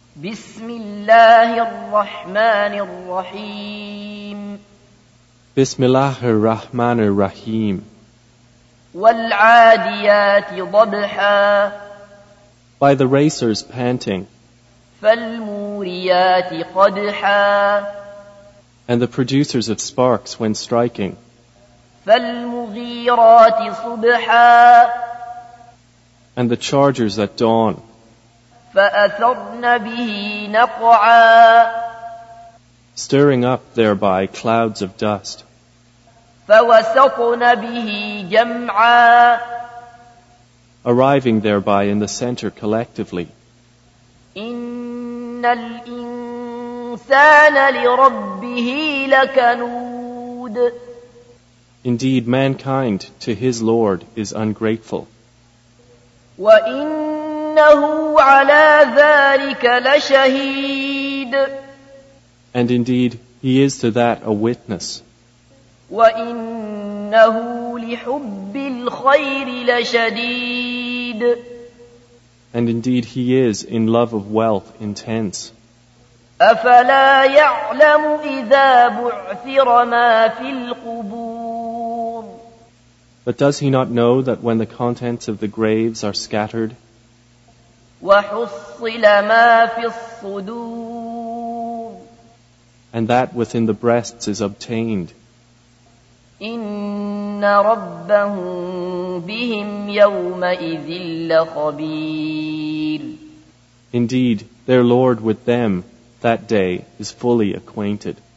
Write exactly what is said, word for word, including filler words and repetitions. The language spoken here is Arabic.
بسم الله الرحمن الرحيم بسم الله الرحمن الرحيم والعاديات ضبحا By the racers panting, فالموريات قدحا and the producers of sparks when striking, فالمغيرات صبحا and the chargers at dawn, فأثرن به نقعا stirring up thereby clouds of dust, فوسطن به جمعا arriving thereby in the center collectively. إن الإنسان لربه لكنود Indeed, mankind to his Lord is ungrateful, وإنه على ذلك لشهيد and indeed he is to that a witness, وإنه لحب الخير لشديد and indeed he is in love of wealth intense. أفلا يعلم إذا بعثر ما في القبور But does he not know that when the contents of the graves are scattered, وحصل ما في الصدور and that within the breasts is obtained, إن ربهم بهم يومئذ لخبير indeed their Lord with them that day is fully acquainted.